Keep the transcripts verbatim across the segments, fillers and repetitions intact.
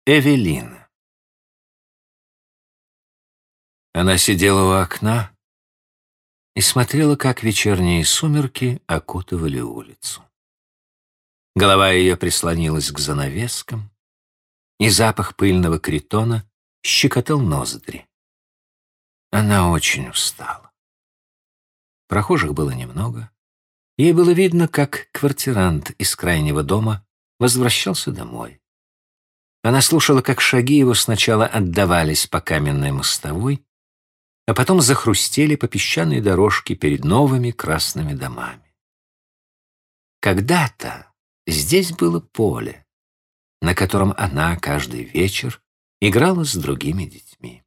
Эвелин. Она сидела у окна и смотрела, как вечерние сумерки окутывали улицу. Голова ее прислонилась к занавескам, и запах пыльного критона щекотал ноздри. Она очень устала. Прохожих было немного. Ей было видно, как квартирант из крайнего дома возвращался домой. Она слушала, как шаги его сначала отдавались по каменной мостовой, а потом захрустели по песчаной дорожке перед новыми красными домами. Когда-то здесь было поле, на котором она каждый вечер играла с другими детьми.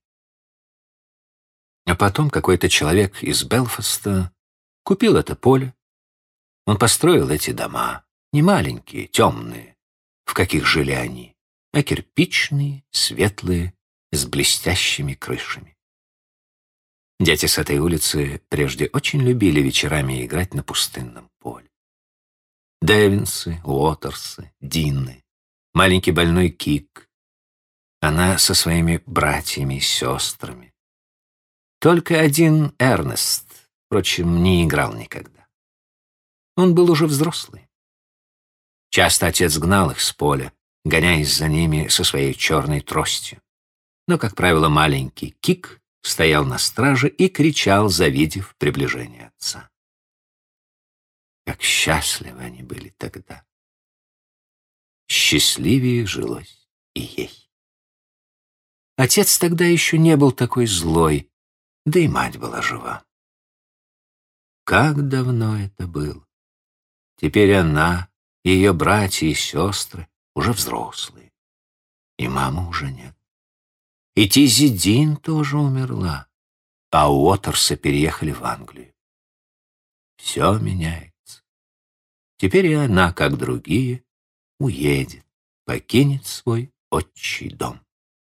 А потом какой-то человек из Белфаста купил это поле. Он построил эти дома, не маленькие, темные, в каких жили они, а кирпичные, светлые, с блестящими крышами. Дети с этой улицы прежде очень любили вечерами играть на пустынном поле. Дэвинсы, Уотерсы, Динны, маленький больной Кик. Она со своими братьями и сестрами. Только один Эрнест, впрочем, не играл никогда. Он был уже взрослый. Часто отец гнал их с поля, гоняясь за ними со своей черной тростью. Но, как правило, маленький Кик стоял на страже и кричал, завидев приближение отца. Как счастливы они были тогда. Счастливее жилось и ей. Отец тогда еще не был такой злой, да и мать была жива. Как давно это было! Теперь она, ее братья и сестры уже взрослые, и мамы уже нет. И Тизи Дин тоже умерла, а Уотерсы переехали в Англию. Все меняется. Теперь и она, как другие, уедет, покинет свой отчий дом.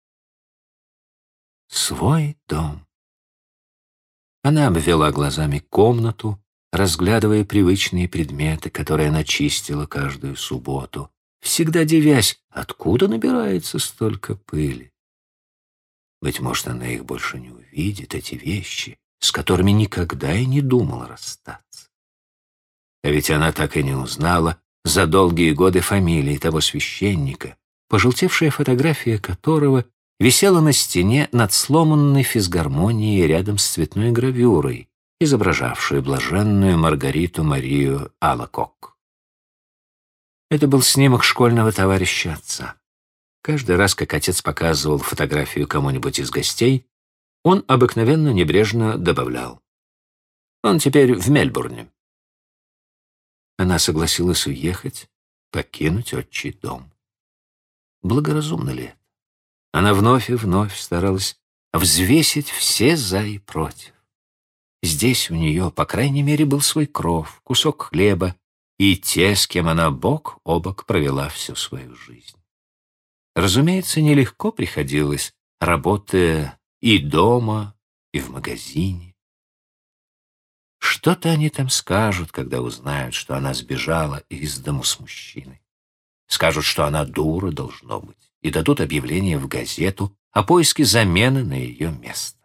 Свой дом. Она обвела глазами комнату, разглядывая привычные предметы, которые она чистила каждую субботу, всегда дивясь, откуда набирается столько пыли. Быть может, она их больше не увидит, эти вещи, с которыми никогда и не думала расстаться. А ведь она так и не узнала за долгие годы фамилии того священника, пожелтевшая фотография которого висела на стене над сломанной физгармонией рядом с цветной гравюрой, изображавшую блаженную Маргариту Марию Алакок. Это был снимок школьного товарища отца. Каждый раз, как отец показывал фотографию кому-нибудь из гостей, он обыкновенно небрежно добавлял: «Он теперь в Мельбурне». Она согласилась уехать, покинуть отчий дом. Благоразумно ли это? Она вновь и вновь старалась взвесить все «за» и «против». Здесь у нее, по крайней мере, был свой кров, кусок хлеба и те, с кем она бок о бок провела всю свою жизнь. Разумеется, нелегко приходилось, работая и дома, и в магазине. Что-то они там скажут, когда узнают, что она сбежала из дому с мужчиной. Скажут, что она дура, должно быть, и дадут объявление в газету о поиске замены на ее место.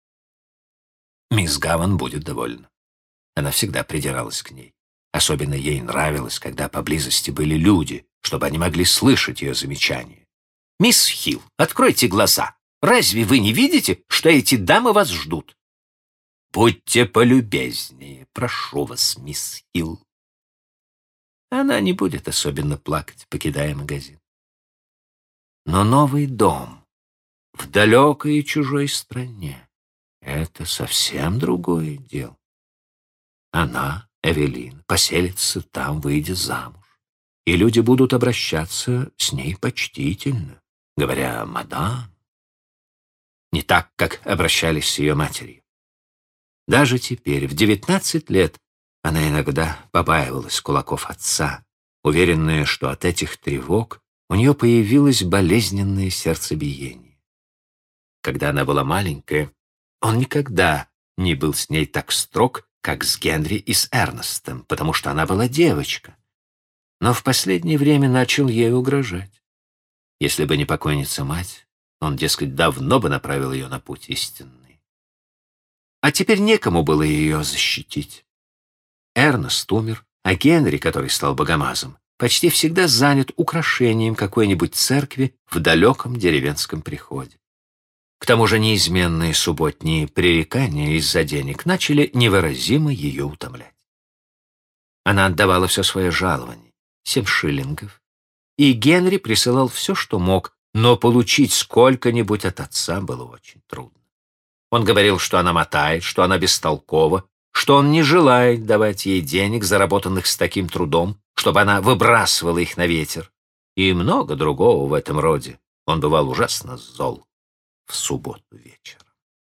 Мисс Гаван будет довольна. Она всегда придиралась к ней. Особенно ей нравилось, когда поблизости были люди, чтобы они могли слышать ее замечания. «Мисс Хилл, откройте глаза. Разве вы не видите, что эти дамы вас ждут?» «Будьте полюбезнее, прошу вас, мисс Хилл». Она не будет особенно плакать, покидая магазин. Но новый дом в далекой и чужой стране — это совсем другое дело. Она, Эвелин, поселится там, выйдя замуж, и люди будут обращаться с ней почтительно, говоря «мадам», не так, как обращались с ее матерью. Даже теперь, в девятнадцать лет, она иногда побаивалась кулаков отца, уверенная, что от этих тревог у нее появилось болезненное сердцебиение. Когда она была маленькая, он никогда не был с ней так строг, как с Генри и с Эрнестом, потому что она была девочка. Но в последнее время начал ей угрожать. Если бы не покойница-мать, он, дескать, давно бы направил ее на путь истинный. А теперь некому было ее защитить. Эрнест умер, а Генри, который стал богомазом, почти всегда занят украшением какой-нибудь церкви в далеком деревенском приходе. К тому же неизменные субботние пререкания из-за денег начали невыразимо ее утомлять. Она отдавала все свое жалование, семь шиллингов, и Генри присылал все, что мог, но получить сколько-нибудь от отца было очень трудно. Он говорил, что она мотает, что она бестолкова, что он не желает давать ей денег, заработанных с таким трудом, чтобы она выбрасывала их на ветер, и много другого в этом роде. Он бывал ужасно зол в субботу вечером.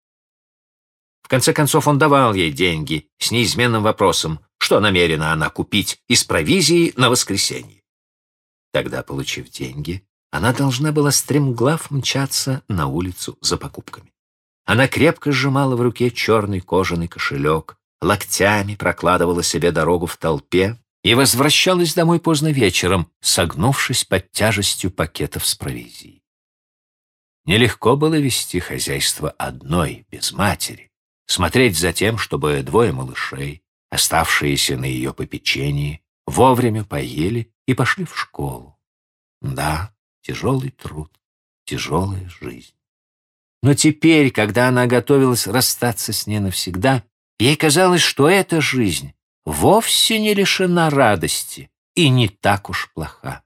В конце концов он давал ей деньги с неизменным вопросом, что намерена она купить из провизии на воскресенье. Тогда, получив деньги, она должна была стремглав мчаться на улицу за покупками. Она крепко сжимала в руке черный кожаный кошелек, локтями прокладывала себе дорогу в толпе и возвращалась домой поздно вечером, согнувшись под тяжестью пакетов с провизией. Нелегко было вести хозяйство одной, без матери, смотреть за тем, чтобы двое малышей, оставшиеся на ее попечении, вовремя поели и пошли в школу. Да, тяжелый труд, тяжелая жизнь. Но теперь, когда она готовилась расстаться с ней навсегда, ей казалось, что эта жизнь вовсе не лишена радости и не так уж плоха.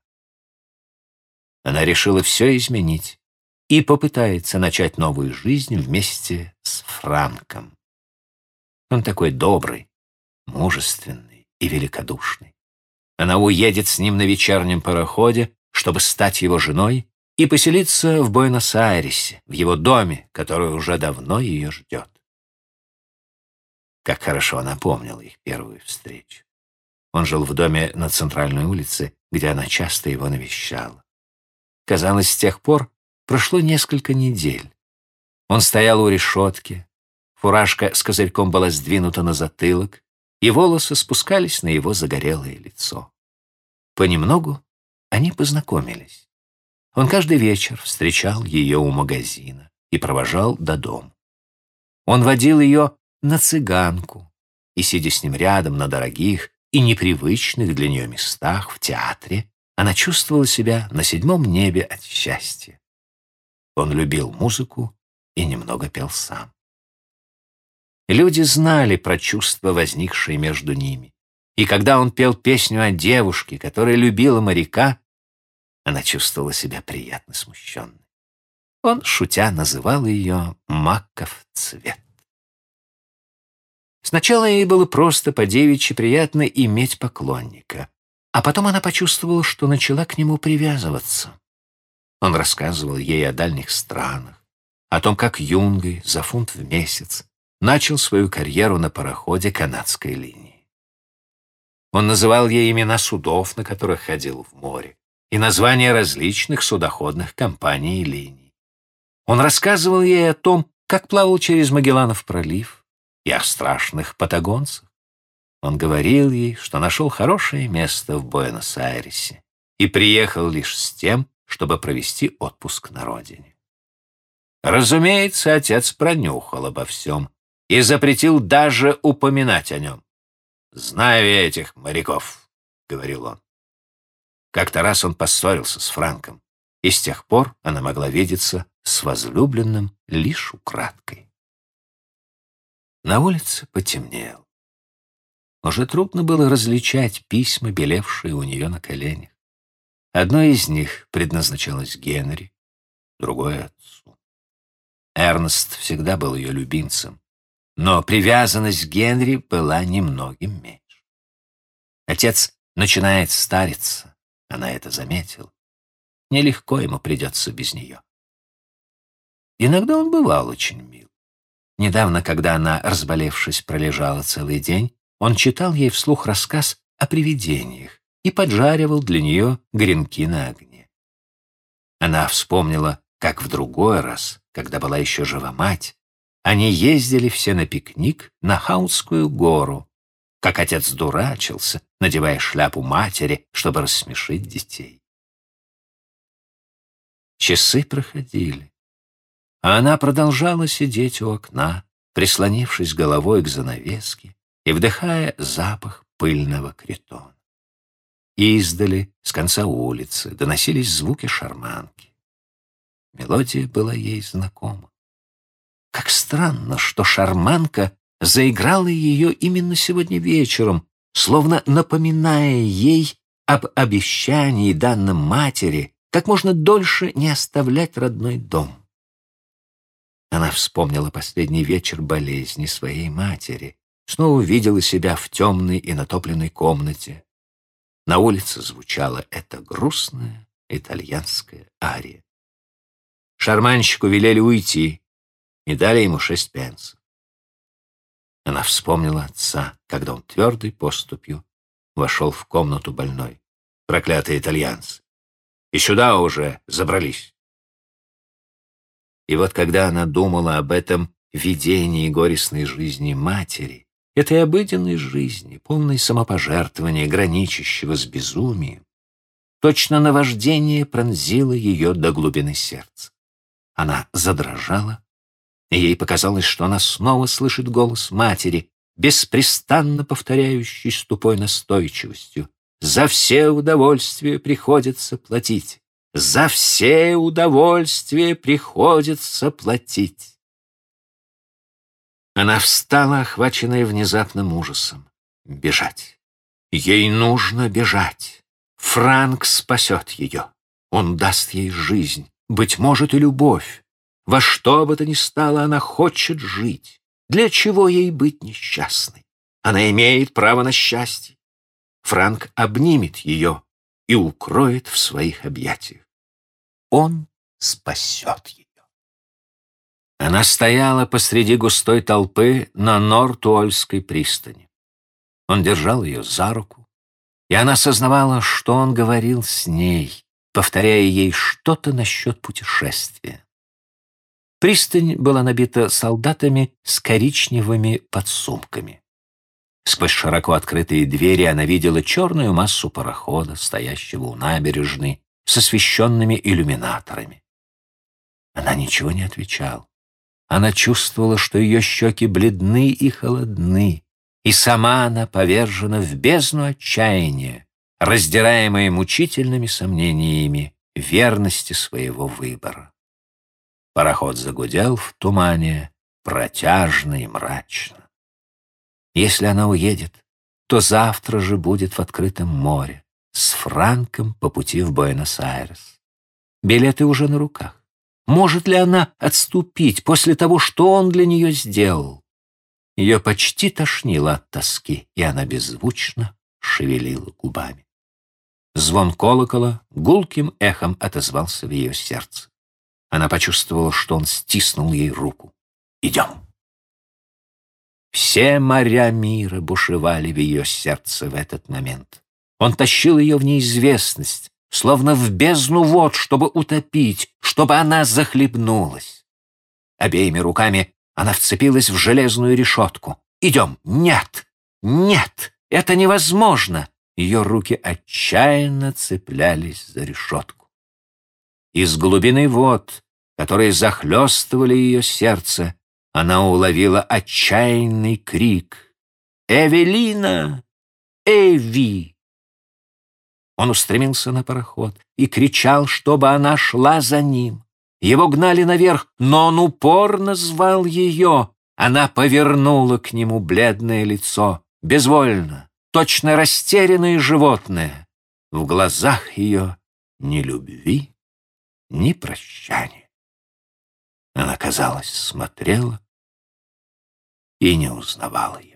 Она решила все изменить и попытается начать новую жизнь вместе с Франком. Он такой добрый, мужественный и великодушный. Она уедет с ним на вечернем пароходе, чтобы стать его женой и поселиться в Буэнос-Айресе, в его доме, который уже давно ее ждет. Как хорошо она помнила их первую встречу. Он жил в доме на центральной улице, где она часто его навещала. Казалось, с тех пор прошло несколько недель. Он стоял у решетки, фуражка с козырьком была сдвинута на затылок, и волосы спускались на его загорелое лицо. Понемногу они познакомились. Он каждый вечер встречал ее у магазина и провожал до дома. Он водил ее на цыганку, и, сидя с ним рядом на дорогих и непривычных для нее местах в театре, она чувствовала себя на седьмом небе от счастья. Он любил музыку и немного пел сам. Люди знали про чувства, возникшие между ними, и когда он пел песню о девушке, которая любила моряка, она чувствовала себя приятно смущенной. Он, шутя, называл ее «маков цвет». Сначала ей было просто по-девичьи приятно иметь поклонника, а потом она почувствовала, что начала к нему привязываться. Он рассказывал ей о дальних странах, о том, как юнгой за фунт в месяц начал свою карьеру на пароходе канадской линии. Он называл ей имена судов, на которых ходил в море, и названия различных судоходных компаний и линий. Он рассказывал ей о том, как плавал через Магелланов пролив, и о страшных патагонцах. Он говорил ей, что нашел хорошее место в Буэнос-Айресе и приехал лишь с тем, чтобы провести отпуск на родине. Разумеется, отец пронюхал обо всем и запретил даже упоминать о нем. «Знаю я этих моряков», — говорил он. Как-то раз он поссорился с Франком, и с тех пор она могла видеться с возлюбленным лишь украдкой. На улице потемнело. Уже трудно было различать письма, белевшие у нее на коленях. Одно из них предназначалось Генри, другое — отцу. Эрнест всегда был ее любимцем, но привязанность к Генри была немногим меньше. Отец начинает стариться, она это заметила. Нелегко ему придется без нее. Иногда он бывал очень мил. Недавно, когда она, разболевшись, пролежала целый день, он читал ей вслух рассказ о привидениях и поджаривал для нее гренки на огне. Она вспомнила, как в другой раз, когда была еще жива мать, они ездили все на пикник на Хаутскую гору, как отец дурачился, надевая шляпу матери, чтобы рассмешить детей. Часы проходили, а она продолжала сидеть у окна, прислонившись головой к занавеске и вдыхая запах пыльного критона. Издали, с конца улицы, доносились звуки шарманки. Мелодия была ей знакома. Как странно, что шарманка заиграла ее именно сегодня вечером, словно напоминая ей об обещании, данном матери, как можно дольше не оставлять родной дом. Она вспомнила последний вечер болезни своей матери, снова увидела себя в темной и натопленной комнате. На улице звучала эта грустная итальянская ария. Шарманщику велели уйти и дали ему шесть пенсов. Она вспомнила отца, когда он твердой поступью вошел в комнату больной. Проклятые итальянцы! И сюда уже забрались. И вот когда она думала об этом видении горестной жизни матери, этой обыденной жизни, полной самопожертвования, граничащего с безумием, точно наваждение пронзило ее до глубины сердца. Она задрожала, и ей показалось, что она снова слышит голос матери, беспрестанно повторяющий с тупой настойчивостью: «За все удовольствия приходится платить! За все удовольствия приходится платить!» Она встала, охваченная внезапным ужасом. Бежать. Ей нужно бежать. Франк спасет ее. Он даст ей жизнь, быть может, и любовь. Во что бы то ни стало, она хочет жить. Для чего ей быть несчастной? Она имеет право на счастье. Франк обнимет ее и укроет в своих объятиях. Он спасет ее. Она стояла посреди густой толпы на Норт-Уольской пристани. Он держал ее за руку, и она сознавала, что он говорил с ней, повторяя ей что-то насчет путешествия. Пристань была набита солдатами с коричневыми подсумками. Сквозь широко открытые двери она видела черную массу парохода, стоящего у набережной, с освещенными иллюминаторами. Она ничего не отвечала. Она чувствовала, что ее щеки бледны и холодны, и сама она повержена в бездну отчаяния, раздираемая мучительными сомнениями верности своего выбора. Пароход загудел в тумане, протяжно и мрачно. Если она уедет, то завтра же будет в открытом море, с Франком по пути в Буэнос-Айрес. Билеты уже на руках. Может ли она отступить после того, что он для нее сделал? Ее почти тошнило от тоски, и она беззвучно шевелила губами. Звон колокола гулким эхом отозвался в ее сердце. Она почувствовала, что он стиснул ей руку. «Идем». Все моря мира бушевали в ее сердце в этот момент. Он тащил ее в неизвестность, словно в бездну вод, чтобы утопить, чтобы она захлебнулась. Обеими руками она вцепилась в железную решетку. «Идем!» «Нет! Нет! Это невозможно!» Ее руки отчаянно цеплялись за решетку. Из глубины вод, которые захлестывали ее сердце, она уловила отчаянный крик: «Эвелина! Эви!» Он устремился на пароход и кричал, чтобы она шла за ним. Его гнали наверх, но он упорно звал ее. Она повернула к нему бледное лицо, безвольно, точно растерянное животное. В глазах ее ни любви, ни прощания. Она, казалось, смотрела и не узнавала его.